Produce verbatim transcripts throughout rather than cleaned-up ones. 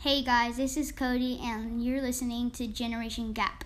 Hey guys, this is Cody, and you're listening to Generation Gap.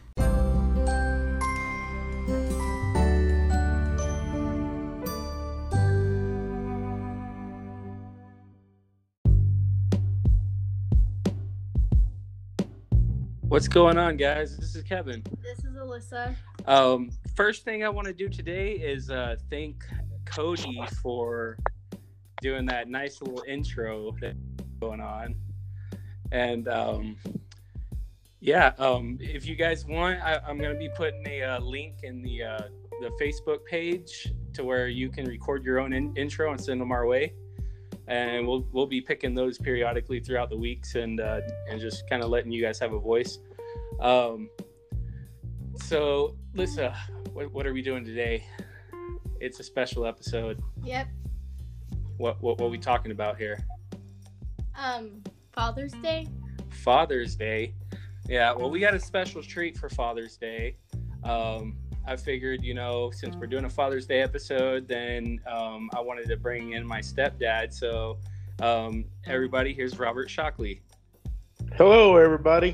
What's going on, guys? This is Kevin. This is Alyssa. Um, first thing I want to do today is uh, thank Cody for doing that nice little intro that's going on. And um, yeah, um, if you guys want, I, I'm going to be putting a uh, link in the uh, the Facebook page to where you can record your own in- intro and send them our way. And we'll we'll be picking those periodically throughout the weeks and uh, and just kind of letting you guys have a voice. Um, so, Lisa, what what are we doing today? It's a special episode. Yep. What what what are we talking about here? Um, Father's Day. Father's Day. Yeah. Well, we got a special treat for Father's Day. Um, I figured, you know, since we're doing a Father's Day episode, then um, I wanted to bring in my stepdad. So, um, everybody, here's Robert Shockley. Hello, everybody.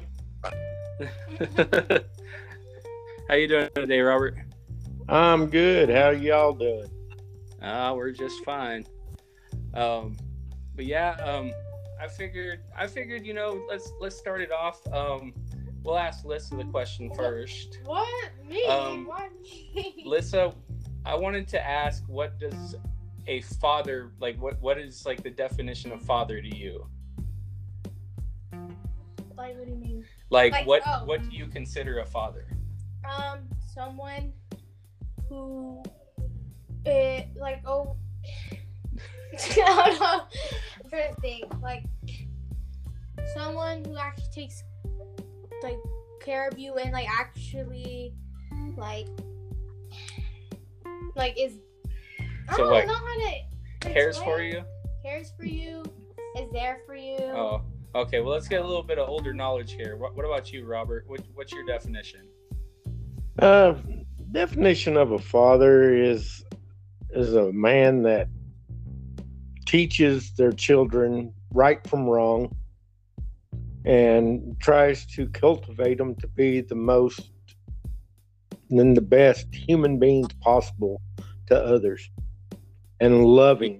How you doing today, Robert? I'm good. How y'all doing? Uh, we're just fine. Um, but yeah, um, I figured, I figured, you know, let's let's start it off. Um, we'll ask Lissa the question first. What? Me? Um, Why me? Lissa, I wanted to ask, what does a father, like, what, what is, like, the definition of father to you? Like, what do you mean? Like, Like, what, oh. what do you consider a father? Um, someone who, it, like, oh, I don't know, I'm trying to think, like, someone who actually takes, like, care of you and, like, actually, like, like, is, I So, don't like, know how to Cares explain. for you? Cares for you, is there for you. Oh, okay. Well, let's get a little bit of older knowledge here. What, what about you, Robert? What, what's your definition? Uh, definition of a father is is a man that teaches their children right from wrong and tries to cultivate them to be the most and the best human beings possible to others and loving.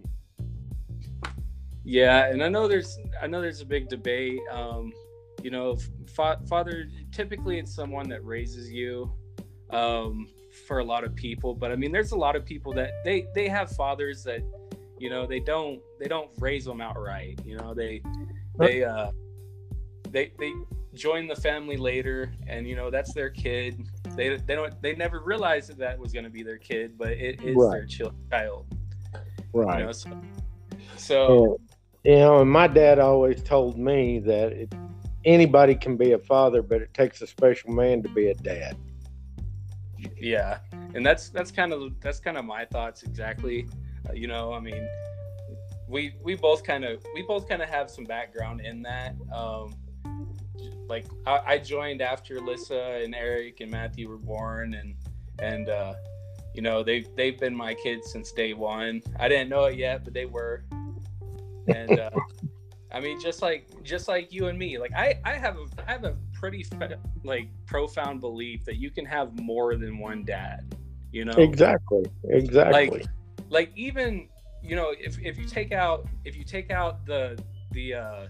Yeah, and I know there's I know there's a big debate. Um, you know, fa- father typically it's someone that raises you. Um, for a lot of people, but I mean, there's a lot of people that they they have fathers that, you know, they don't they don't raise them outright. You know, they they uh they they join the family later, and you know that's their kid. They they don't they never realized that that was going to be their kid, but it is Right. their child. Right. You know, so, so And, you know, and my dad always told me that it, anybody can be a father, but it takes a special man to be a dad. yeah, and that's that's kind of that's kind of my thoughts exactly. Uh, you know, I mean, we we both kind of we both kind of have some background in that. Um, like I, I joined after Lissa and Eric and Matthew were born, and and uh, you know they they've been my kids since day one. I didn't know it yet, but they were. And uh, I mean, just like just like you and me, like I I have a I have a pretty like profound belief that you can have more than one dad. You know, Exactly. Exactly. like like even you know if, if you take out if you take out the the uh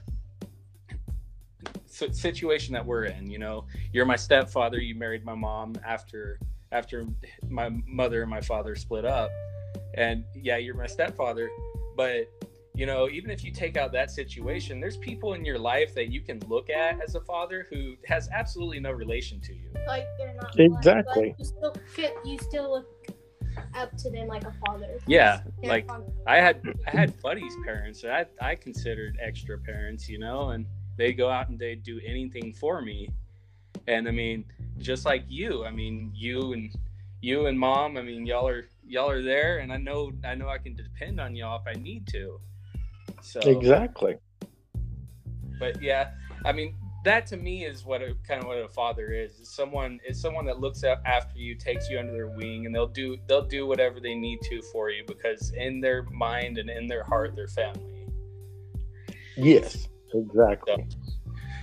situation that we're in, you know, you're my stepfather, you married my mom after after my mother and my father split up, and yeah, you're my stepfather, but you know, even if you take out that situation, there's people in your life that you can look at as a father who has absolutely no relation to you. Like they're not Exactly. blood, but you still fit, you still look up to them like a father. Yeah, They're like father. I had I had buddies' parents that I I considered extra parents, you know, and they go out and they do anything for me. And I mean, just like you, I mean, you and you and mom, I mean, y'all are y'all are there, and I know I know I can depend on y'all if I need to. So Exactly. but yeah, I mean, that to me is what a kind of what a father is. Is someone is someone that looks up after you, takes you under their wing, and they'll do they'll do whatever they need to for you because in their mind and in their heart, they're family. Yes. Exactly.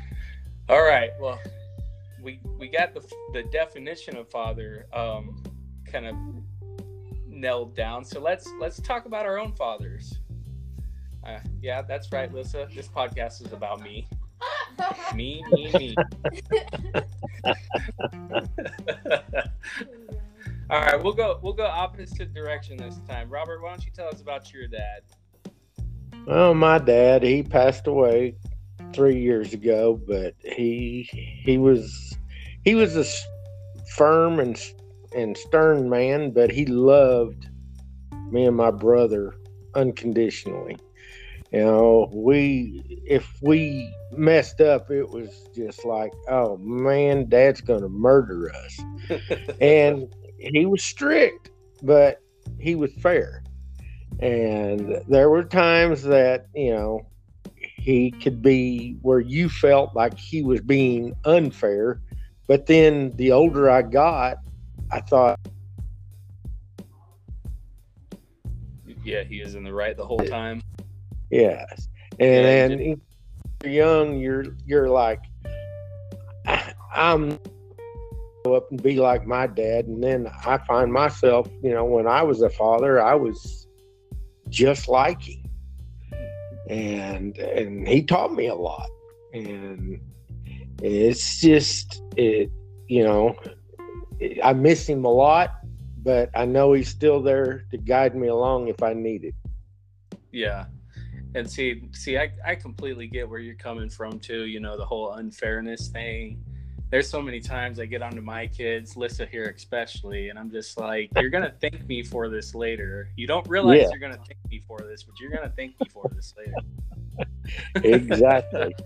All right. Well, we we got the the definition of father um, kind of nailed down. So let's let's talk about our own fathers. Uh, yeah, that's right, Lissa. This podcast is about me. Me, me, me. All right, we'll go we'll go opposite direction this time. Robert, why don't you tell us about your dad? Well, my dad, he passed away three years ago, but he he was he was a firm and and stern man, but he loved me and my brother unconditionally. You know, we if we messed up, it was just like, oh man, Dad's gonna murder us. And he was strict, but he was fair. And there were times that, you know, he could be where you felt like he was being unfair. But then the older I got, I thought, yeah, he is in the right the whole time. yes. And then yeah, you're young, you're you're like, I'm go up and be like my dad. And then I find myself, you know, when I was a father, I was just like him. And and he taught me a lot. And it's just, it, you know, I miss him a lot, but I know he's still there to guide me along if I need it. Yeah. And see, see, I, I completely get where you're coming from too. You know, the whole unfairness thing. There's so many times I get onto my kids, Lissa here especially, and I'm just like, you're going to thank me for this later. You don't realize yeah. you're going to thank me for this, but you're going to thank me for this later. Exactly.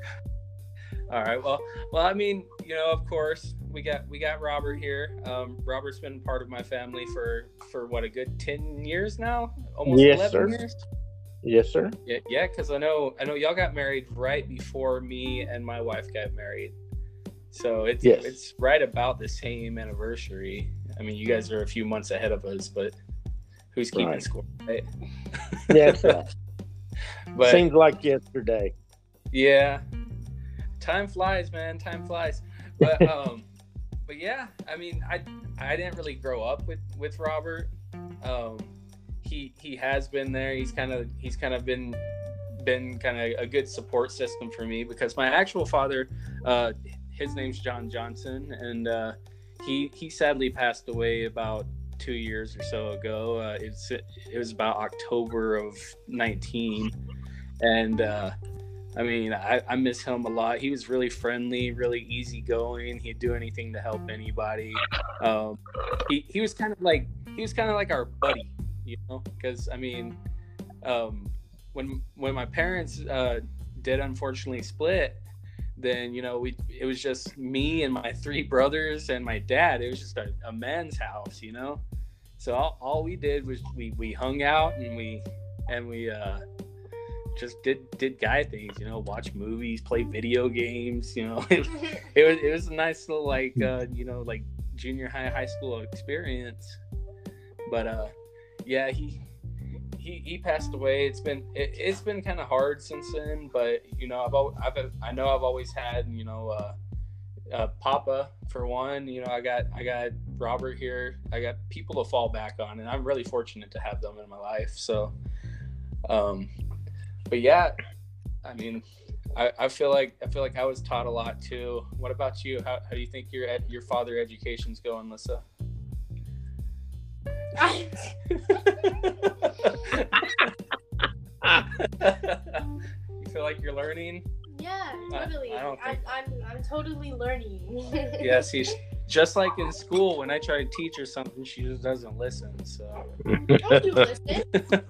All right. Well, well, I mean, you know, of course, we got we got Robert here. Um, Robert's been part of my family for, for what, a good ten years now? Almost yes, eleven sir. years? Yes, sir. Yeah, yeah, because I know I know y'all got married right before me and my wife got married. So it's yes. it's right about the same anniversary. I mean, you guys are a few months ahead of us, but who's keeping right. score, right? That's right. But, seems like yesterday. Yeah. Time flies, man. Time flies. But um, but yeah, I mean, I I didn't really grow up with, with Robert. Um, he he has been there. He's kind of he's kind of been been kind of a good support system for me, because my actual father, uh, his name's John Johnson, and uh, he he sadly passed away about two years or so ago. Uh, it's it was about October of nineteen, and uh, I mean I, I miss him a lot. He was really friendly, really easygoing. He'd do anything to help anybody. Um, he he was kind of like he was kind of like our buddy, you know, because I mean, um, when when my parents uh, did unfortunately split, then, you know, we it was just me and my three brothers and my dad. It was just a, a man's house, you know. So all, all we did was we, we hung out and we and we uh, just did did guy things, you know, watch movies, play video games, you know. It, it was it was a nice little like uh, you know, like junior high high school experience. But uh, yeah, he. He, he passed away. It's been it, it's been kind of hard since then, but you know I've, I've I know I've always had, you know, uh, uh, Papa for one. You know, I got I got Robert here. I got people to fall back on, and I'm really fortunate to have them in my life. So, um, but yeah, I mean, I, I feel like I feel like I was taught a lot too. What about you? How how do you think your your father education's going, Lissa? I... You feel like you're learning? Yeah, totally. I, I don't think... I'm, I'm, I'm totally learning. Yeah, see, just like in school, when I try to teach her something, she just doesn't listen. So. Don't you listen?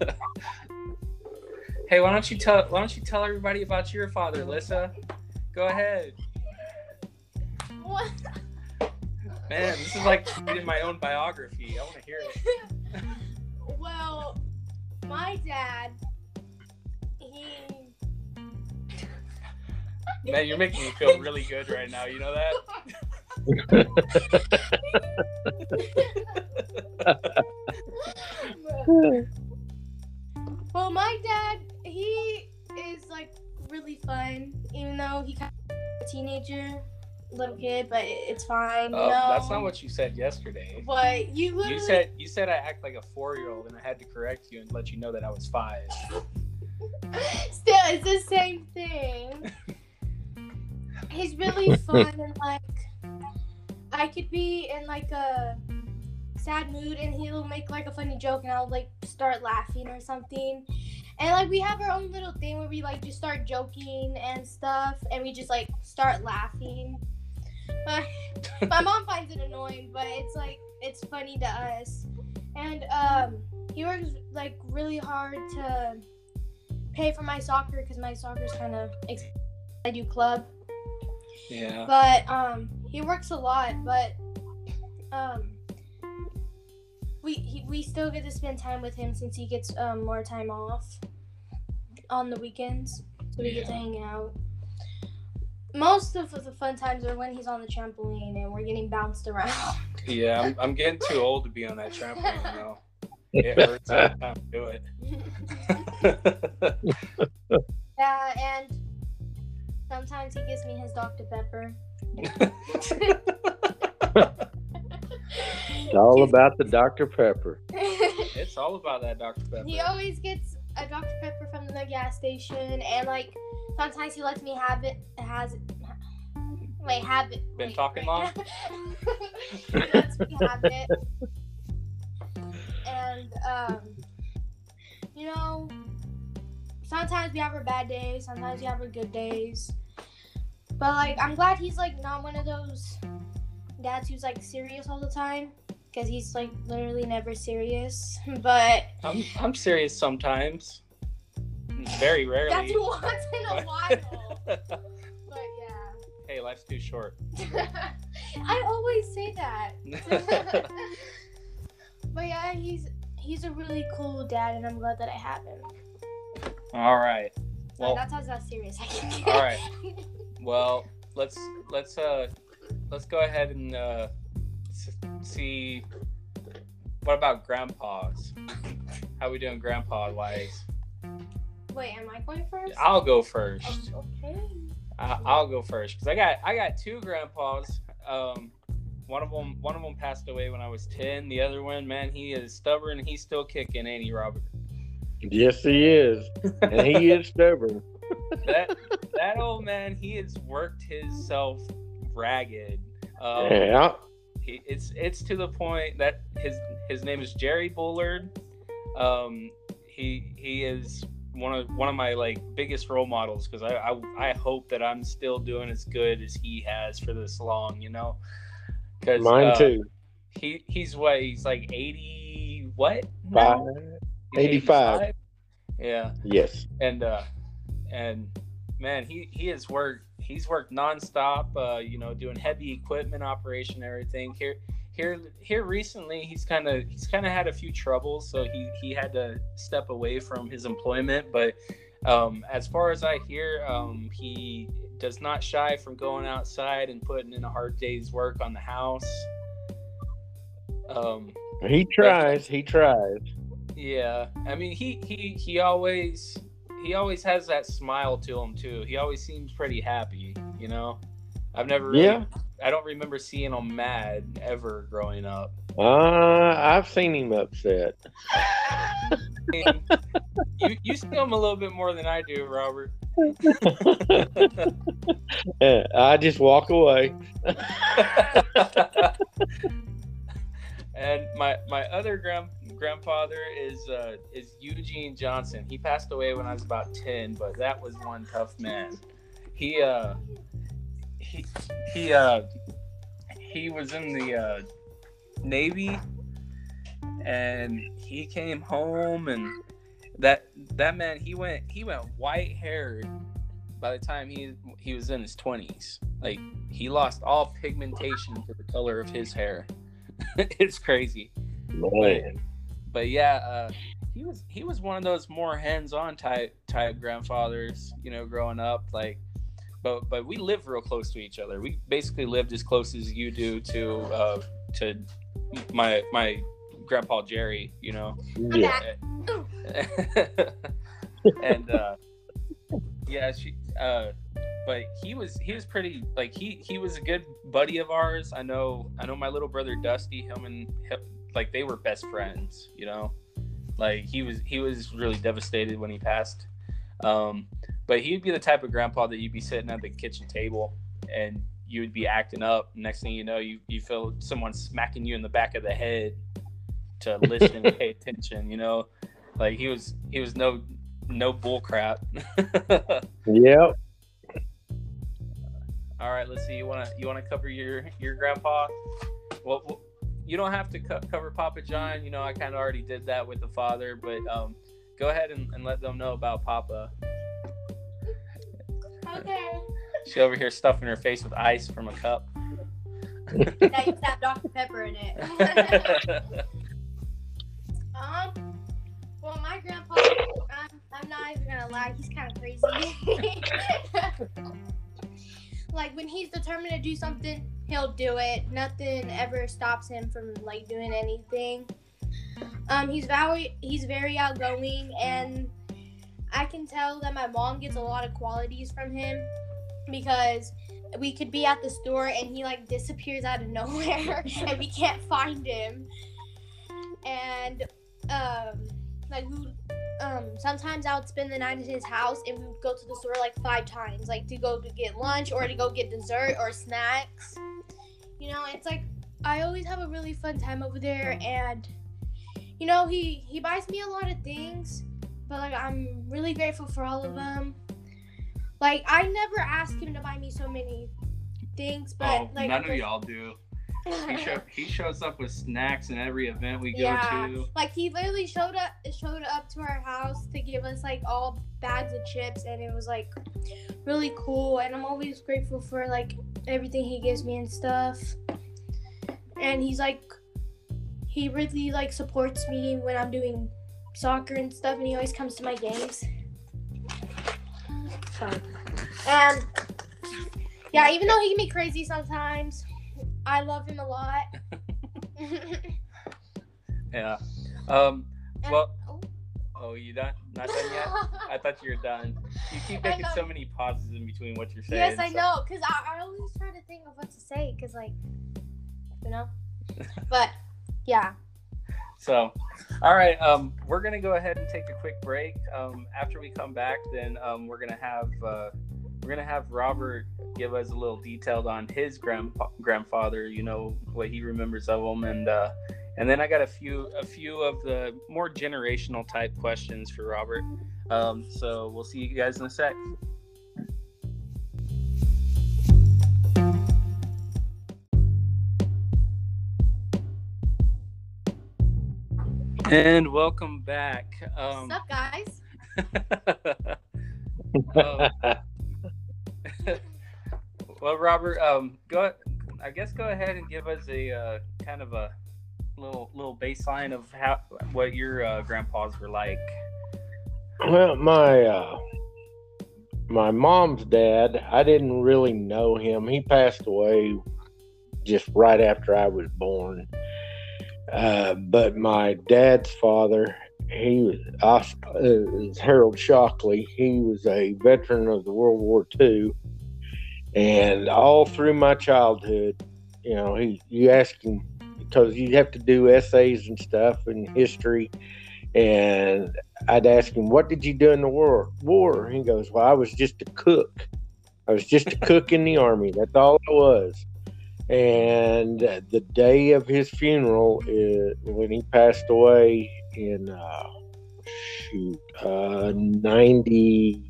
Hey, why don't you tell why don't you tell everybody about your father, Lissa? Go ahead. What? Man, this is like reading my own biography. I want to hear it. Well, my dad, he... Man, you're making me feel really good right now. You know that? Well, my dad, he is like really fun, even though he kind of teenager, little kid, but it- it's fine. Oh, no, that's not what you said yesterday. But you literally. You said you said I act like a four-year-old, and I had to correct you and let you know that I was five. Still, it's the same thing. He's really fun and like I could be in like a sad mood and he'll make like a funny joke and I'll like start laughing or something. And like we have our own little thing where we like just start joking and stuff and we just like start laughing. But my mom finds it annoying, but it's like it's funny to us. And um he works like really hard to pay for my soccer because my soccer's kind of ex- I do club. Yeah. But um, he works a lot. But um, we he, we still get to spend time with him since he gets um more time off on the weekends, so we get to Yeah. hang out. Most of the fun times are when he's on the trampoline and we're getting bounced around. Yeah, I'm, I'm getting too old to be on that trampoline though. It hurts every time I do it. Yeah, and sometimes he gives me his Doctor Pepper. It's all about the Doctor Pepper. It's all about that Doctor Pepper. He always gets a Doctor Pepper from the gas station, and like sometimes he lets me have it. Has it? Wait, have it. Been wait, talking wait. long? He lets me have it, and um, you know, sometimes we have our bad days, sometimes we have our good days. But like, I'm glad he's like not one of those dads who's like serious all the time, because he's like literally never serious. But I'm I'm serious sometimes. Very rarely. that's once in a while. But yeah. Hey, life's too short. I always say that. But yeah, he's he's a really cool dad, and I'm glad that I have him. All right. Well, Well, that's how that's serious. I can all right. Well, let's let's uh let's go ahead and uh s- see. What about grandpas? How we doing, grandpa wise? Wait, am I going first? I'll go first. Okay. I- I'll go first because I got I got two grandpas. Um, one of them one of them passed away when I was ten. The other one, man, he is stubborn. He's still kicking, ain't he, Robert? Yes, he is, and he is stubborn. That that old man, he has worked himself ragged. Um, Yeah, he, it's it's to the point that his his name is Jerry Bullard. Um, he he is one of one of my like biggest role models because I, I I hope that I'm still doing as good as he has for this long, you know. Cause, mine uh, too. He he's what he's like eighty what? Five, now? He's eighty-five. eighty-five? Yeah, Yes. and uh, and man, he he has worked. He's worked nonstop. Uh, you know, doing heavy equipment operation, and everything. Here here here recently, he's kind of he's kind of had a few troubles, so he he had to step away from his employment. But um, as far as I hear, um, he does not shy from going outside and putting in a hard day's work on the house. Um, He tries. He tries. yeah, I mean, he he he always he always has that smile to him too. He always seems pretty happy, you know. I've never really, Yeah. I don't remember seeing him mad ever growing up. Uh, I've seen him upset. I mean, you you see him a little bit more than I do, Robert. Uh, I just walk away. And my my other grand grandfather is uh, is Eugene Johnson. He passed away when I was about ten, but that was one tough man. He uh he he uh he was in the uh, Navy, and he came home, and that that man he went he went white haired by the time he he was in his twenties. Like, he lost all pigmentation to the color of his hair. It's crazy. Man. But yeah, uh, he was he was one of those more hands-on type type grandfathers, you know, growing up. Like, but but we lived real close to each other. We basically lived as close as you do to uh, to my my grandpa Jerry, you know. Yeah. And uh, yeah, she. Uh, but he was he was pretty like he he was a good buddy of ours. I know I know my little brother Dusty, him and him, like they were best friends, you know. Like he was he was really devastated when he passed. Um, but he'd be the type of grandpa that you'd be sitting at the kitchen table and you would be acting up. Next thing you know, you, you feel someone smacking you in the back of the head to listen and pay attention, you know? Like he was he was no no bull crap. Yep. All right, let's see. You wanna you wanna cover your your grandpa? Well, well you don't have to co- cover Papa John. You know, I kind of already did that with the father, but um, go ahead and, and let them know about Papa. Okay. She over here stuffing her face with ice from a cup. That used to have Doctor Pepper in it. um, well, my grandpa, I'm, I'm not even gonna lie, he's kind of crazy. Like when he's determined to do something, he'll do it. Nothing ever stops him from like doing anything. Um, he's very he's very outgoing, and I can tell that my mom gets a lot of qualities from him because we could be at the store and he like disappears out of nowhere and we can't find him. And um, like we would, um, sometimes I would spend the night at his house and we would go to the store like five times, like to go to get lunch or to go get dessert or snacks. You know, it's like I always have a really fun time over there, and you know, he he buys me a lot of things, but like I'm really grateful for all of them. Like I never ask him to buy me so many things, but oh, like none of y'all do. He, show, he shows up with snacks in every event we go yeah, to. Like he literally showed up showed up to our house to give us like all bags of chips, and it was like really cool, and I'm always grateful for like everything he gives me and stuff. And he's like he really like supports me when I'm doing soccer and stuff, and he always comes to my games. So, and yeah, even though he can be crazy sometimes, I love him a lot. Yeah. Um. And, Well. oh. Oh, you done? Not done yet? I thought you were done. You keep making so many pauses in between what you're saying. Yes, I so. know, because I, I always try to think of what to say, because, like, you know? But, yeah. So, all right, um, we're going to go ahead and take a quick break. Um, after we come back, then um, we're going to have uh, we're going to have Robert give us a little detailed on his grandpa- grandfather, you know, what he remembers of him, and uh, and then I got a few a few of the more generational type questions for Robert. Um, so we'll see you guys in a sec. And welcome back. Um, What's up, guys? um, well, Robert, um, go. I guess go ahead and give us a uh, kind of a little little baseline of how what your uh, grandpas were like. Well, my uh, my mom's dad, I didn't really know him. He passed away just right after I was born. Uh, but my dad's father, he was uh, is Harold Shockley. He was a veteran of the World War Two, and all through my childhood, you know, he you ask him because you have to do essays and stuff and history, and I'd ask him, "What did you do in the war?" War. And he goes, "Well, I was just a cook. I was just a cook in the army. That's all I was." And the day of his funeral, is when he passed away in uh, shoot uh, ninety,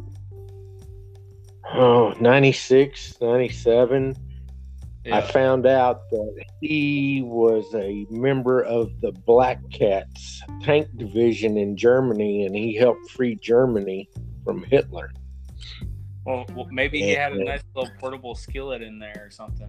oh, ninety-six, ninety-seven. Yeah. I found out that he was a member of the Black Cats tank division in Germany, and he helped free Germany from Hitler. Well, well, maybe he had a nice little portable skillet in there or something.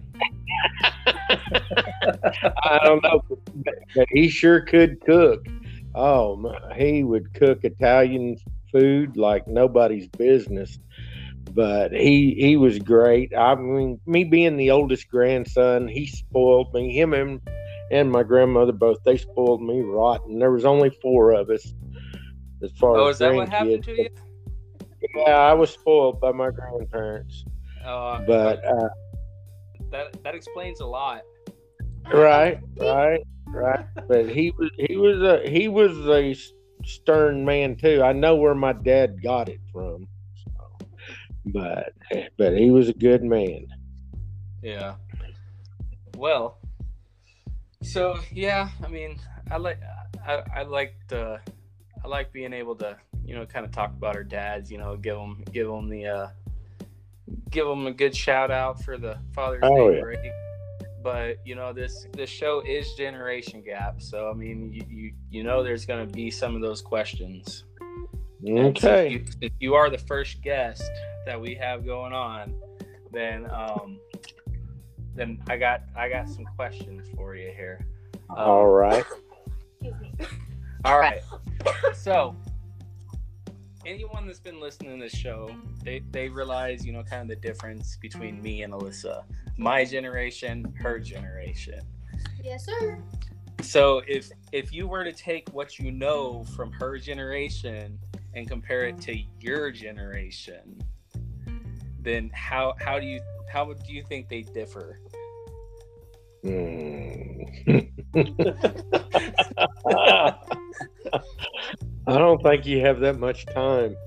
I don't know, but he sure could cook. Oh, my, he would cook Italian food like nobody's business. But he he was great. I mean, me being the oldest grandson, he spoiled me. Him and and my grandmother both, they spoiled me rotten. There was only four of us as far Oh, as is that what happened grandkids. to you? Yeah, I was spoiled by my grandparents, Uh, but uh, that that explains a lot. right, right, right. But he was he was a he was a stern man too. I know where my dad got it from, so, but but he was a good man. Yeah. Well, so yeah, I mean, I like I I like the I like being able to, you know, kind of talk about our dads, you know, give them give them the uh, give them a good shout out for the Father's Oh, Day yeah. break. But you know, this this show is Generation Gap, so I mean, you you, you know, there's going to be some of those questions. And since Okay. you, since you are the first guest that we have going on, then um, then I got I got some questions for you here. Um, All right. Excuse me. All right. So, anyone that's been listening to this show, they, they realize, you know, kind of the difference between me and Alyssa. My generation, her generation. Yes, sir. So, if if you were to take what you know from her generation and compare it to your generation, then how how do you how do you think they differ? Hmm. I don't think you have that much time.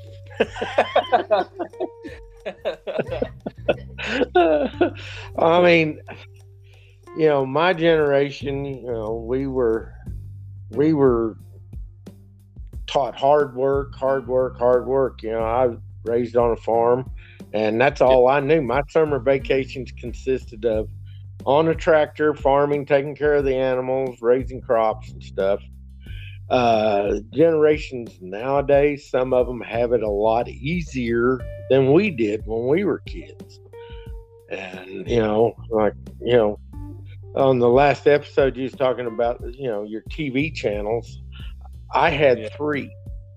I mean, you know, my generation, you know, we were we were taught hard work, hard work, hard work. You know, I was raised on a farm, and that's all I knew. My summer vacations consisted of on a tractor, farming, taking care of the animals, raising crops and stuff. Uh, generations nowadays, some of them have it a lot easier than we did when we were kids. And, you know, like, you know, on the last episode, you was talking about, you know, your T V channels. I had Yeah. three.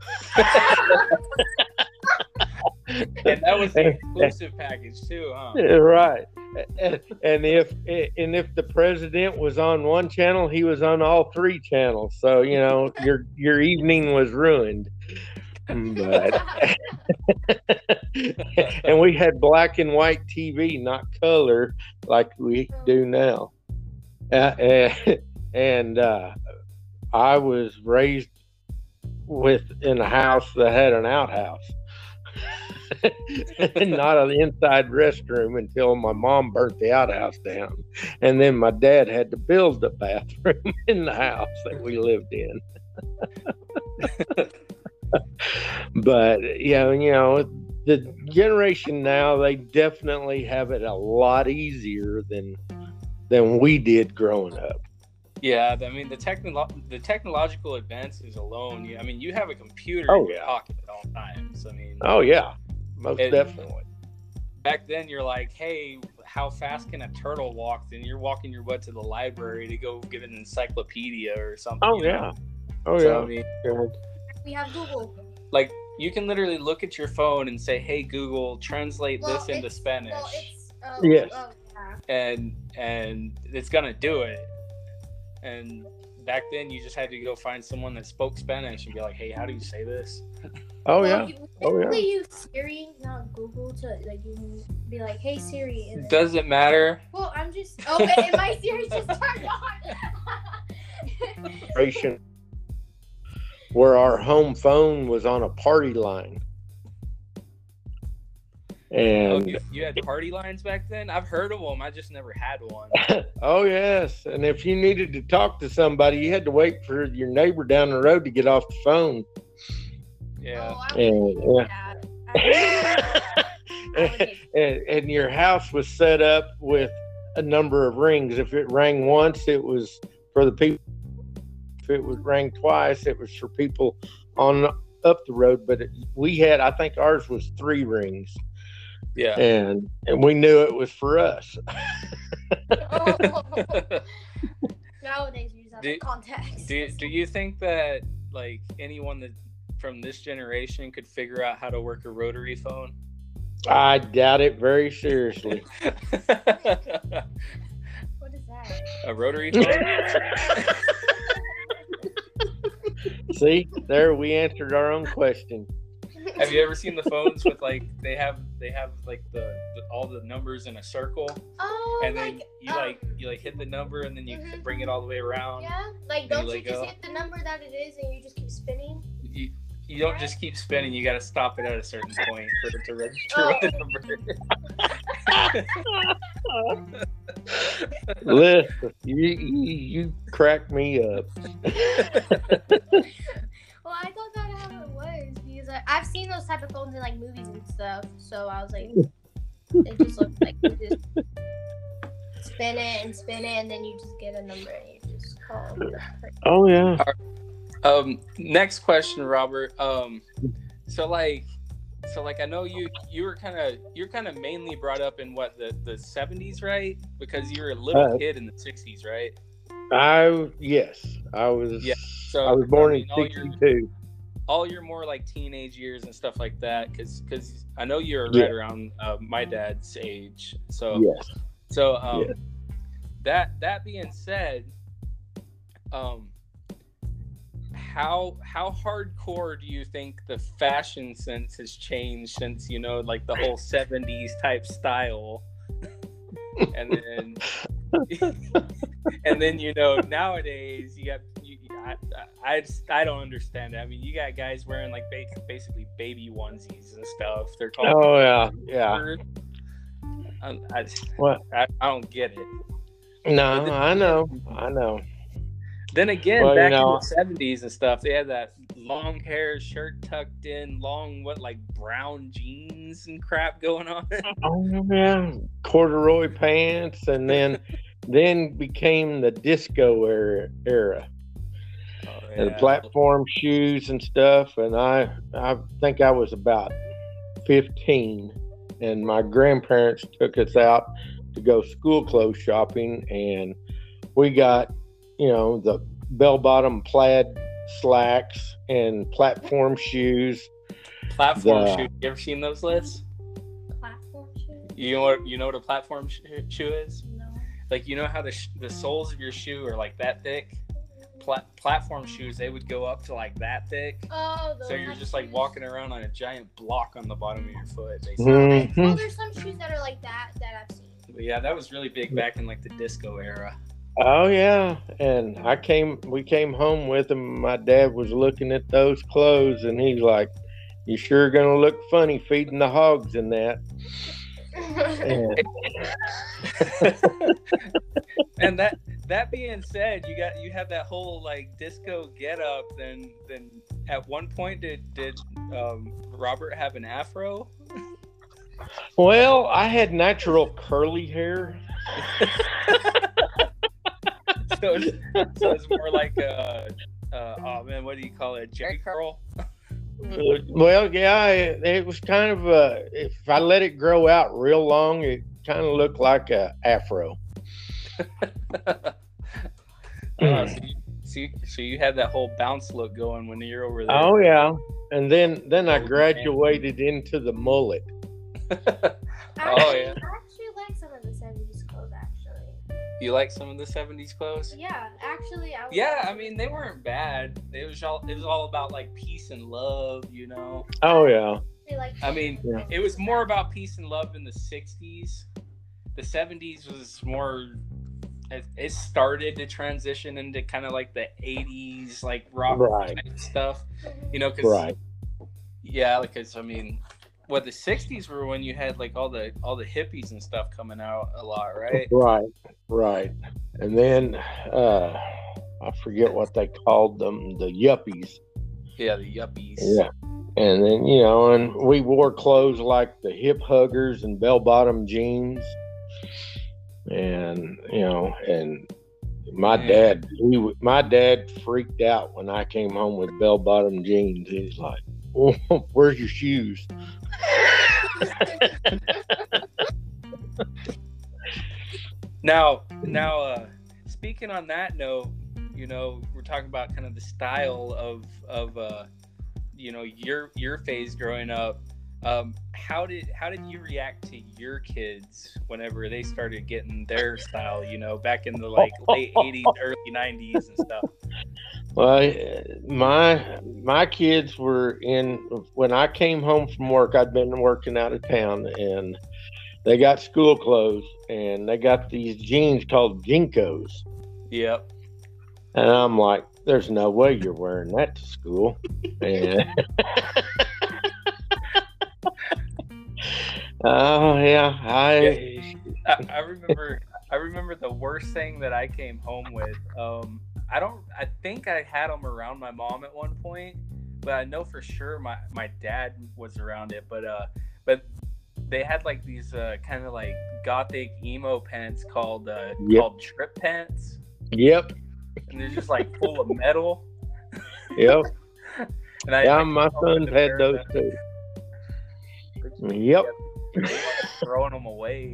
And that was the exclusive package too, huh? Yeah, right. And, and if and if the president was on one channel, he was on all three channels. So you know your your evening was ruined. But and we had black and white T V, not color like we do now. Uh, and uh, I was raised with in a house that had an outhouse. Not an inside restroom until my mom burnt the outhouse down, and then my dad had to build a bathroom in the house that we lived in. But yeah, you know, the generation now, they definitely have it a lot easier than than we did growing up. Yeah, I mean the technolo- the technological advances alone. You, I mean, you have a computer Oh, in your yeah. pocket at all times. I mean, Oh yeah, most It- definitely. back then you're like, hey, how fast can a turtle walk? Then you're walking your butt to the library to go get an encyclopedia or something. Oh you know? yeah, oh So, yeah. I mean, Yeah. We have Google. like you can literally look at your phone and say, hey Google, translate Well, this into it's- Spanish. Well, it's, oh, Yes. oh, yeah. and and it's gonna do it. And back then you just had to go find someone that spoke Spanish and be like, hey, how do you say this? Oh Well, yeah. You Oh, yeah. basically use Siri, not Google, to like you can be like, "Hey Siri." And then, Does it matter? well, I'm just. Oh, and, and my Siri just turned on. Generation where our home phone was on a party line. Oh, And you, you had party lines back then? I've heard of them. I just never had one. oh yes, and if you needed to talk to somebody, you had to wait for your neighbor down the road to get off the phone. Yeah. Oh, I Yeah, would hate yeah. that. I would hate and, and your house was set up with a number of rings. If it rang once, it was for the people. If it would rang twice, it was for people on up the road. But it, we had, I think ours was three rings, Yeah. and and we knew it was for us. Oh. Nowadays, we use that Do- for context. do, do you think that like anyone that from this generation could figure out how to work a rotary phone? I doubt it very seriously. What is that? A rotary phone? See, there we answered our own question. Have you ever seen the phones with like they have they have like the, the all the numbers in a circle, Oh, and then like, you um, like you like hit the number and then you Mhm. bring it all the way around. yeah, like you don't you let just go. hit the number that it is and you just keep spinning? You, you don't just keep spinning. You got to stop it at a certain point for it to register Oh. what the number. Listen, you, you you crack me up. Well, I thought that how it was because I, I've seen those type of phones in like movies and stuff. So I was like, it just looks like you just spin it and spin it, and then you just get a number and you just call. the person. Oh yeah. Um, next question, Robert. Um, so like, so like, I know you you were kind of you're kind of mainly brought up in what the the seventies, right? Because you were a little Uh, kid in the sixties, right? I yes, I was. Yeah, so, I was born I mean, in all your- sixty-two. All your more like teenage years and stuff like that, because because I know you're Yeah. right around uh, my dad's age. So Yes. so um, Yeah. that that being said, um. How how hardcore do you think the fashion sense has changed since, you know, like the whole seventies type style, and then and then you know nowadays you got you, I, I I just- I don't understand it. I mean, you got guys wearing like ba- basically baby onesies and stuff. They're called. Oh yeah, yeah. I, I, What? I, I don't get it. No, But then- I know, I know. Then again, Well, you back know- in the seventies and stuff, they had that long hair, shirt tucked in, long what like brown jeans and crap going on. Oh yeah, corduroy pants, and then then became the disco era, era. Oh, and platform shoes and stuff. And I I think I was about fifteen, and my grandparents took us out to go school clothes shopping, and we got, you know, the bell-bottom plaid slacks and platform shoes. Platform the- shoe. You ever seen those lists? Platform shoe? You know what you know what a platform sh- shoe is? No. Like, you know how the sh- the soles of your shoe are like that thick. Pla- platform shoes, they would go up to like that thick. Oh, those So you're type just of like shoes. walking around on a giant block on the bottom of your foot, basically. Mhm. Well, there's some shoes that are like that that I've seen. But yeah, that was really big back in like the disco era. Oh yeah, and I came. We came home with him. My dad was looking at those clothes, and he's like, "You sure gonna look funny feeding the hogs in that." And, And that that being said, you got you had that whole like disco get up. Then then at one point did did um, Robert have an afro? well, I had natural curly hair. so, it's, so it's more like a uh, oh man, what do you call it? Jerry curl? Well, yeah, it, it was kind of a. If I let it grow out real long, it kind of looked like a afro. Oh, so, you, so, you, so you had that whole bounce look going when you're over there. Oh yeah, and then then I Oh, graduated into the mullet. Oh, Actually, yeah. I actually like some of the seventies clothes, actually. You like some of the seventies clothes? Yeah, actually, I was Yeah, I mean they weren't bad. It was all it was all about like peace and love, you know. Oh yeah, really like. I mean, Yeah. it was more about peace and love in the sixties. The seventies was more. It, it started to transition into kind of like the eighties, like rock Right. type stuff, you know. Cause, right. Yeah, because I mean, what the sixties were when you had like all the all the hippies and stuff coming out a lot, right? Right, right. And then uh, I forget what they called them, the yuppies. Yeah, the yuppies. Yeah. And then, you know, and we wore clothes like the hip huggers and bell bottom jeans. And, you know, and my Yeah. dad, he, w- my dad freaked out when I came home with bell bottom jeans. He's like, oh, "Where's your shoes?" Now, now, uh, speaking on that note, you know, we're talking about kind of the style of of uh, you know, your your phase growing up. Um, how did how did you react to your kids whenever they started getting their style? You know, back in the like late eighties, early nineties, and stuff. Well, my my kids were in when I came home from work. I'd been working out of town, and they got school clothes, and they got these jeans called Jinkos, Yep. and I'm like, "There's no way you're wearing that to school." And oh yeah, I I, I remember I remember the worst thing that I came home with. Um, I don't. I think I had them around my mom at one point, but I know for sure my, my dad was around it. But uh, but they had like these uh, kind of like gothic emo pants called uh, Yep. called trip pants, yep, and they're just like full of metal. yep. And I, Yeah, I my came home sons with a had pair those of too. them. Yep. Throwing them away.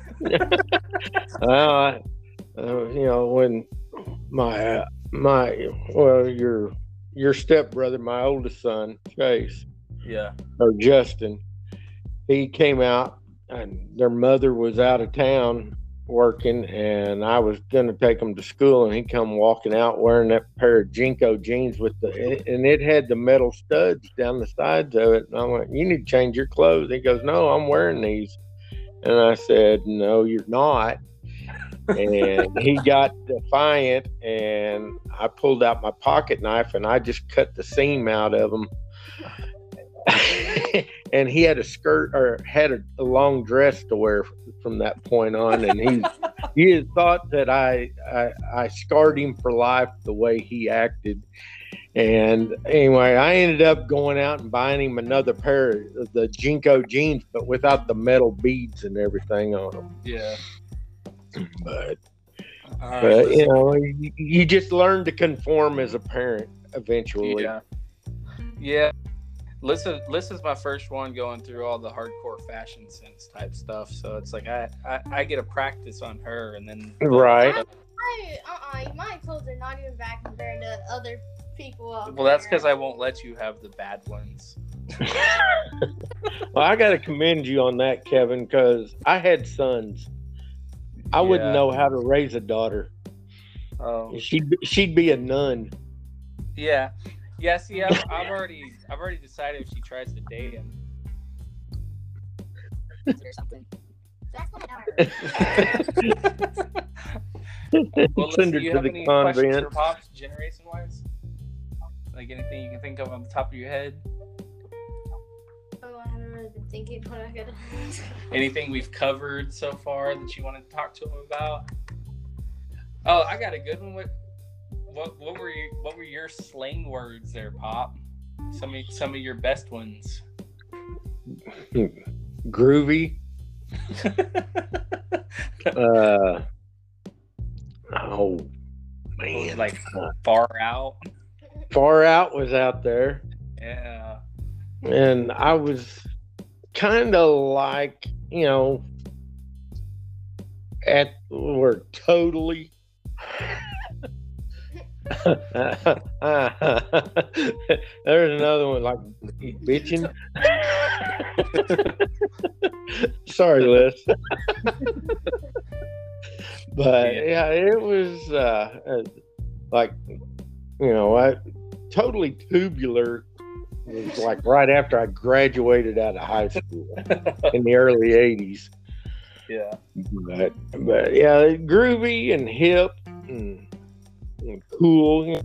Well, I, uh, you know, when my uh, my well, your your stepbrother, my oldest son, Chase Yeah. or Justin, he came out, and their mother was out of town working, and I was gonna take him to school, and he come walking out wearing that pair of Jinko jeans with the and it had the metal studs down the sides of it, and I went, "You need to change your clothes." He goes, "No, I'm wearing these," and I said, "No, you're not." And he got defiant, and I pulled out my pocket knife and I just cut the seam out of him. And he had a skirt or had a, a long dress to wear from that point on, and he he had thought that I, I I scarred him for life the way he acted. And anyway, I ended up going out and buying him another pair of the Jinko jeans, but without the metal beads and everything on them. Yeah. But All right, But you listen. know, you, you just learn to conform as a parent eventually. Yeah. Yeah. Lissa, Lissa's my first one going through all the hardcore fashion sense type stuff. So it's like I, I, I get a practice on her, and then Right. I, uh-uh, my clothes are not even bad compared to other people. out Well, that's there. because I won't let you have the bad ones. Well, I got to commend you on that, Kevin, because I had sons. I wouldn't Yeah. know how to raise a daughter. Oh. She'd be- she'd be a nun. Yeah. Yeah. See, I've, I've already I've already decided if she tries to date him. Or something. That's not Well, Send listen, her do you to have the any questions convent. for Pops, generation wise? Like anything you can think of on the top of your head? Oh, I haven't really been thinking what I gotta. Anything we've covered so far that you want to talk to him about? Oh, I got a good one. What what what were your what were your slang words there, Pop? Some of some of your best ones. Groovy. Uh, oh man, Like far out. Far Out was out there. Yeah. And I was kind of like, you know, at we're totally. There's another one like bitching. Sorry, Liz. But yeah, it was uh, uh, like, you know, I totally tubular. It was like right after I graduated out of high school in the early eighties. Yeah. But, but yeah, groovy and hip and, and cool.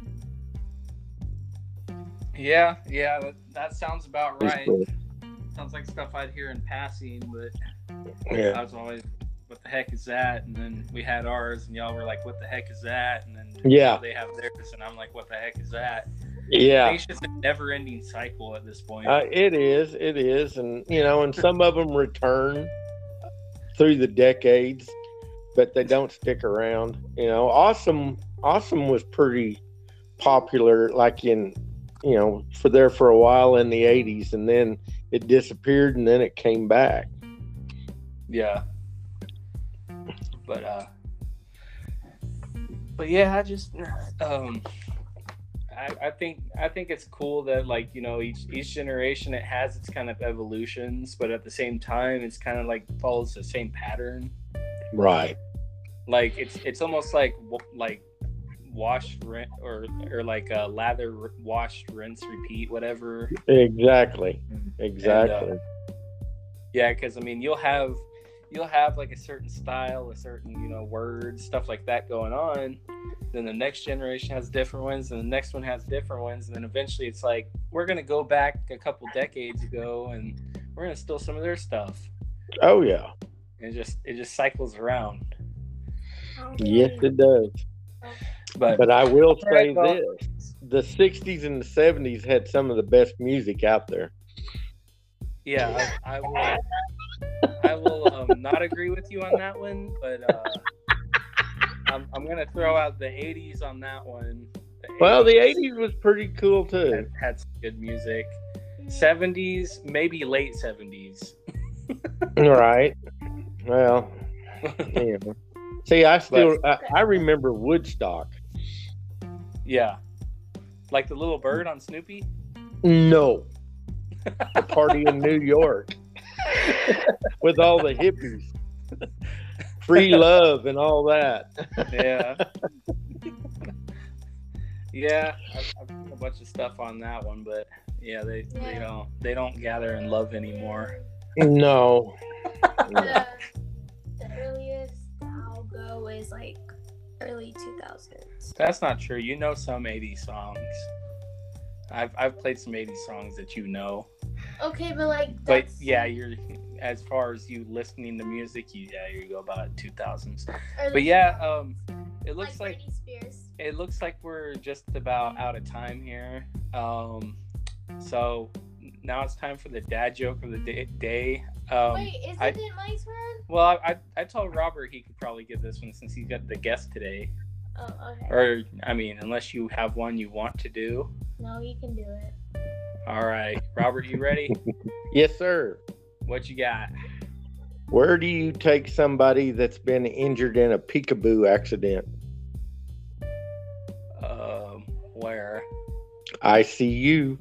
Yeah, yeah, that, that sounds about right. Yeah. Sounds like stuff I'd hear in passing, but Yeah. I was always, what the heck is that? And then we had ours, and y'all were like, what the heck is that? And then Yeah. they have theirs, and I'm like, what the heck is that? I Yeah. think it's just a never-ending cycle at this point. Uh, it is. It is. And, you know, and some of them return through the decades, but they don't stick around. You know, Awesome, Awesome was pretty popular, like in, you know, for there for a while in the eighties, and then it disappeared, and then it came back. Yeah. But, uh, but yeah, I just, um, I, I think I think it's cool that, like, you know, each each generation, it has its kind of evolutions, but at the same time it's kind of like follows the same pattern. Right. Like it's it's almost like like wash, rinse, or or like uh, lather, wash, rinse, repeat, whatever. Exactly. Exactly. And, uh, yeah, because I mean, you'll have you'll have like a certain style, a certain you know words, stuff like that going on. Then the next generation has different ones, and the next one has different ones, and then eventually it's like we're gonna go back a couple decades ago, and we're gonna steal some of their stuff. Oh yeah. And it just it just cycles around. Yes, it does. But But I will say Right, well- this: the sixties and the seventies had some of the best music out there. yeah, I, I will I will um, not agree with you on that one, but uh, I'm I'm gonna throw out the eighties on that one. The Well, the eighties was pretty cool too. had, had some good music. seventies, maybe late seventies. Right. Well, yeah. See, I still I, I remember Woodstock. Yeah, like the little bird on Snoopy. No, the party in New York with all the hippies, free love, and all that. Yeah. Yeah, I've, I've seen a bunch of stuff on that one, but yeah, they they Yeah. don't they don't gather and love anymore. No. The, the earliest I'll go is like early two thousands. That's not true. You know some eighties songs. I've I've played some eighties songs that you know. Okay, but like. But that's- yeah, you're as far as you listening to music, you yeah, you go about two thousands. early But yeah, um it looks like Britney Spears. it looks like we're just about out of time here. Um so now it's time for the dad joke of the day. day. Um, Wait, isn't I- it my turn? Well, I, I I told Robert he could probably give this one since he's got the guest today. Oh, okay. Or I mean, unless you have one you want to do. No, you can do it. All right, Robert, you ready? Yes, sir. What you got? Where do you take somebody that's been injured in a peekaboo accident? Um, where? I see you.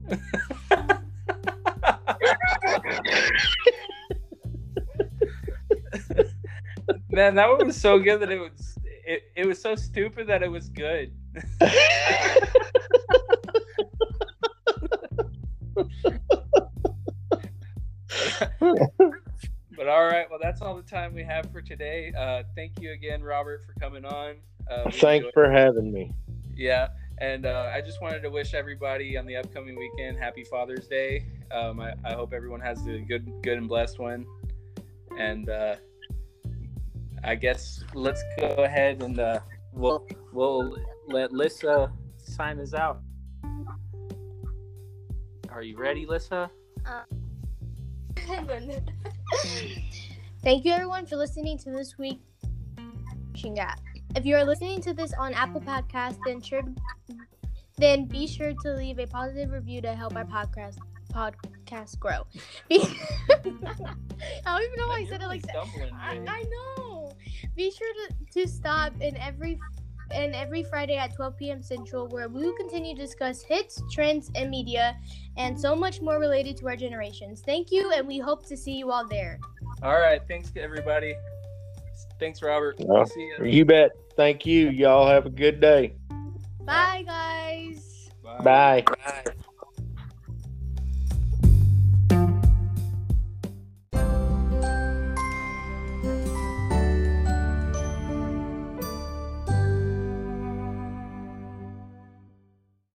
Man, that one was so good that it was it, it was so stupid that it was good. But all right, well, that's all the time we have for today. Uh, thank you again, Robert, for coming on. Uh, we Thanks enjoyed- for having me. Yeah, and uh, I just wanted to wish everybody on the upcoming weekend happy Father's Day. Um, I, I hope everyone has a good, good and blessed one. And uh, I guess let's go ahead and uh, we'll we'll let Lissa sign us out. Are you ready, Lissa? Thank you, everyone, for listening to this week. If you are listening to this on Apple Podcasts, then sure, then be sure to leave a positive review to help our podcast podcast grow. Be- I don't even know why I said it like that. Stumbling, I, dude. I know. Be sure to, to stop in every and every Friday at twelve p.m. Central, where we will continue to discuss hits, trends, and media, and so much more related to our generations. Thank you, and we hope to see you all there. All right, thanks everybody. Thanks, Robert. Well, See you. You bet. Thank you. Y'all have a good day. Bye, guys. Bye. Bye.